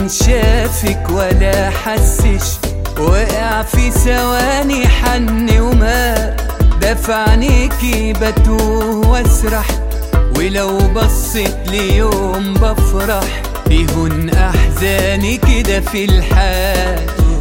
ومين شافك ولا حسش، وقع في ثواني حن وما دفع عينيكي بتوه واسرح، ولو بصيت ليوم بفرح يهون احزاني كده في الحال،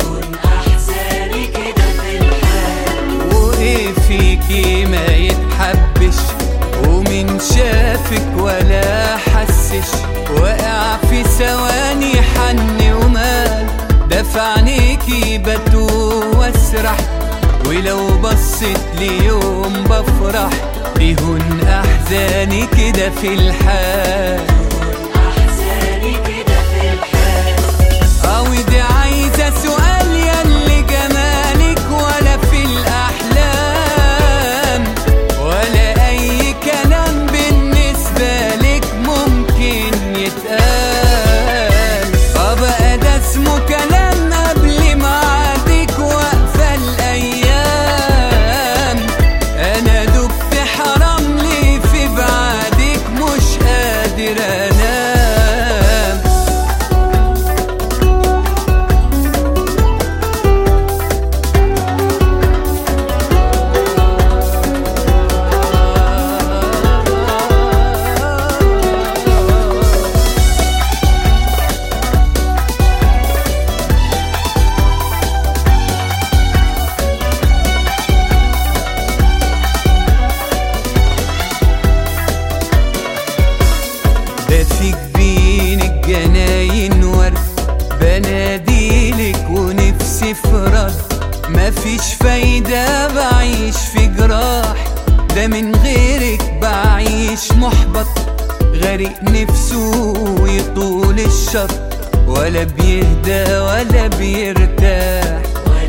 وايه فيكي ما يتحبش ومين شافك ولا حسش، وقع في ثواني حن ومال دفع عينيكي بتوه واسرح، ولو بصيت ليوم بفرح يهون احزاني كده في الحال. دي عايزة سؤال ياللي جمالك ولا في الأحلام، ولا أي كلام بالنسبة لك ممكن يتقال، بقى ده اسمه كلام قبل ميعادك واقفة الأيام، أنا دبت حرام لي في بعادك مش قادر أنام. في جبينك جناين ورد بناديلك ونفسي في رد، مفيش فايدة بعيش في جراح، ده من غيرك بعيش محبط، غريق نفسه يطول الشط ولا بيهدى ولا بيرتاح،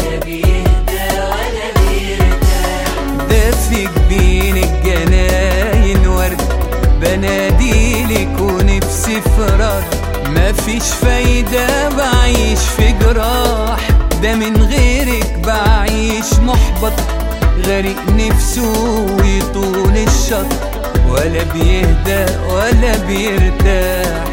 ده في جبينك جناين ورد بناديلك ونفسي في رد، مفيش فايدة بعيش في جراح، ده من غيرك بعيش محبط، غريق نفسه يطول الشط ولا بيهدى ولا بيرتاح،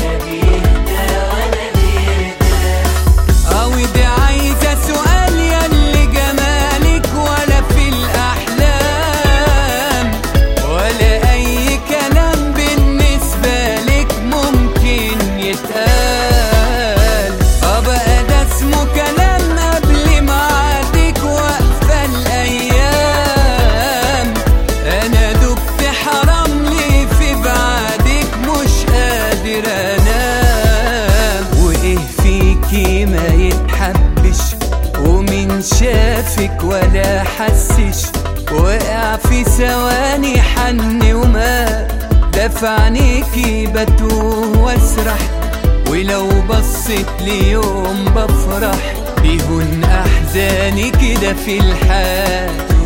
دي عايزة سؤال ياللي جمالك ولا في الأحلام، ولا أي كلام بالنسبة لك ممكن يتقال، بقى ده اسمه كلام قبل ميعادك واقفة الأيام، أنا دبت حرام لي في بعادك مش قادر أنام، وإيه فيكي ما يتحبش ومين شافك ولا حسش، وقع في ثواني حن وما دفع عينيكي بتوه واسرح، ولو بصيت ليوم بفرح يهون احزاني كده في الحال.